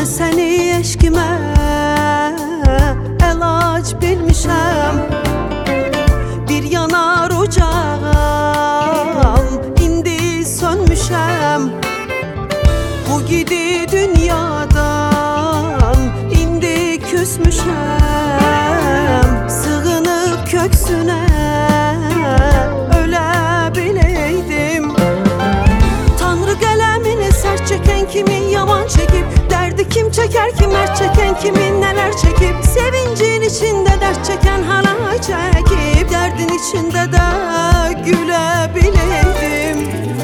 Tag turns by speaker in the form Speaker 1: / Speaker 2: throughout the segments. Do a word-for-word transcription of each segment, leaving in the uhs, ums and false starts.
Speaker 1: səni eşkimə əlac bilmişəm. Bir yanar ocağım, indi sönmüşəm. Bu gidi dünyadan indi küsmüşəm. Sığınıb köksünə ölə bileydim. Tanrı qələmini sərt çəkən kimi yaman çəkib, dərdi kim çəkər ki, mərd çəkən kimi nələr çəkib. Sevincin içində dərd çəkən hala çəkib, dərdin içində də gülə bileydim.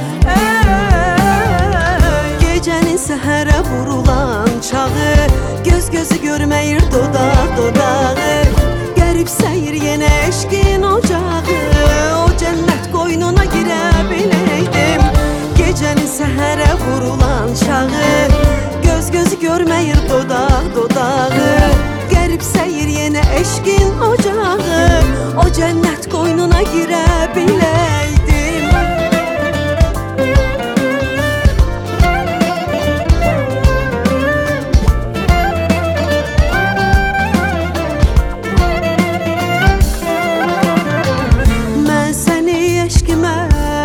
Speaker 1: Gecənin səhərə vurulan çağı, göz gözü görməyir dodaq dodağı. Qərib səyir yenə eşqin ocağı, o cənnət qoynuna girə bileydim. Gecənin səhərə vurulan çağı, göz gözü görməyir dodaq dodağı. Qərib səyir yenə eşqin ocağı, o cənnət qoynuna girə bileydim. Mən səni eşqimə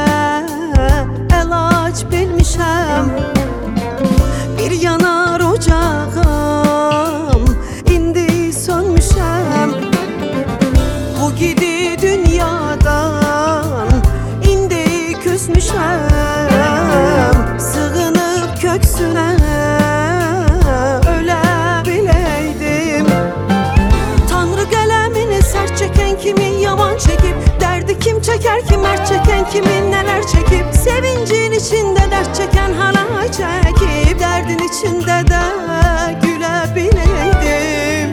Speaker 1: əlac bilmişəm. Bir yanar ocağım, indi sönmüşəm. Bu gidi dünyadan indi küsmüşəm. Sığınıb köksünə ölə bileydim. Tanrı qələmini sərt çəkən kimi yaman çəkib, dərdi kim çəkər ki, mərd çəkən kimi nələr çəkib. Sevincin içində dərd çəkən hala çəkib, dərdin içində də gülə bileydim.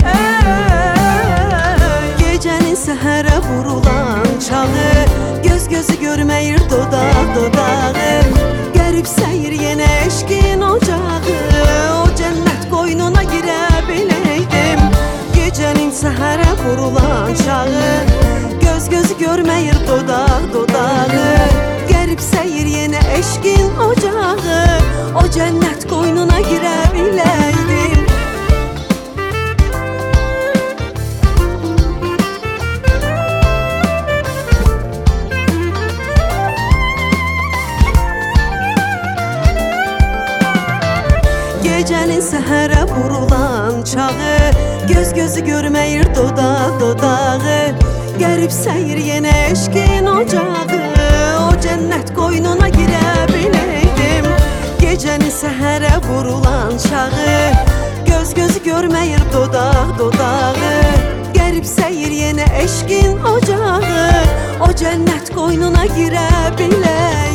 Speaker 1: Gecənin səhərə vurulan çağı, göz gözü görməyir dodaq dodağı. Qərib səyir yenə eşqin ocağı, o cənnət qoynuna girə bileydim. Gecənin səhərə vurulan çağı, göz gözü görməyir dodaq dodağı. Qərib səyir yenə eşqin ocağı, o cənnət qoynuna girə bileydim. Gecənin səhərə vurulan çağı, göz gözü görməyir dodaq dodağı. Qərib səyir yenə eşqin ocağı, o cənnət qoynuna girə bileydim. Gecənin səhərə vurulan çağı, göz gözü görməyir dodaq dodağı. Qərib səyir yenə eşqin ocağı, o cənnət qoynuna girə bileydim.